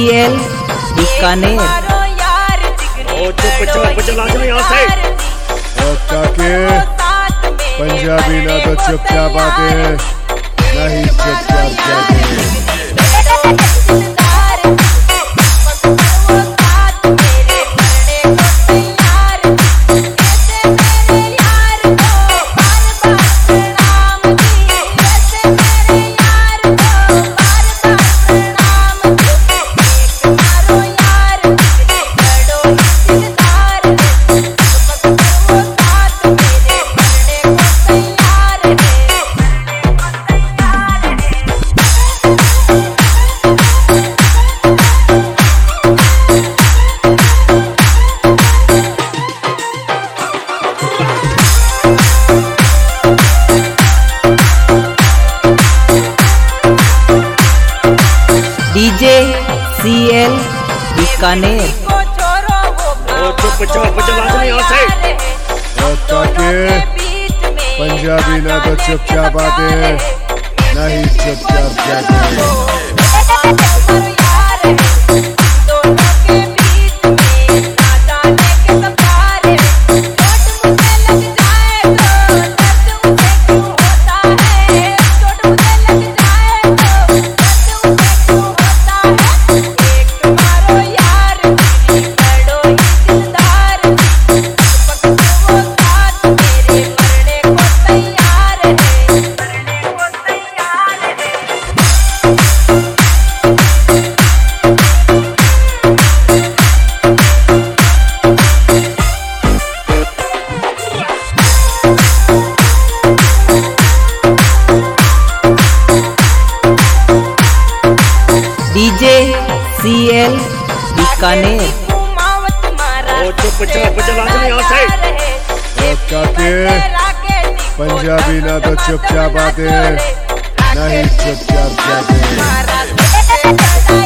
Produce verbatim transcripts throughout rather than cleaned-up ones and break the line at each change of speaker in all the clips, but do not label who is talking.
CL Bikaner.
ओ चुप चुप चला जाओ यहाँ से।
ओ काके पंजाबी ना तो चुपचाप आते हैं, नहीं चुपचाप जाते हैं।
DJ CL Bikaner.
ओ चुप चुप चला जाओ यहाँ से।
ओ काके पंजाबी ना तो चुपचाप आते हैं, नहीं चुपचाप जाते हैं।
DJ CL Bikaner.
ओ चुप चुप चला जाओ यहाँ से।
ओ काके पंजाबी ना तो चुपचाप आते हैं, नहीं चुपचाप जाते हैं।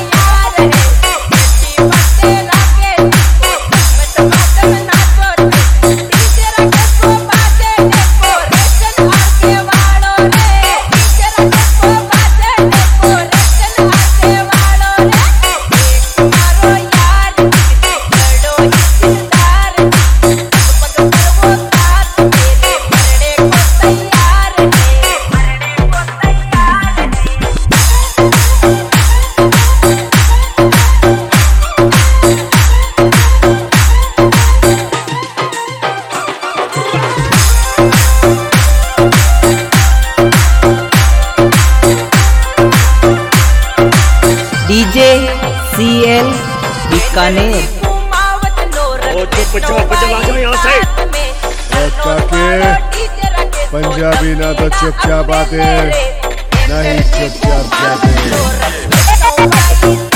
DJ CL Bikaner.
ओ चुप चुप चला जाओ यहाँ से।
ओ काके पंजाबी ना तो चुपचाप आते हैं, नहीं चुपचाप जाते हैं।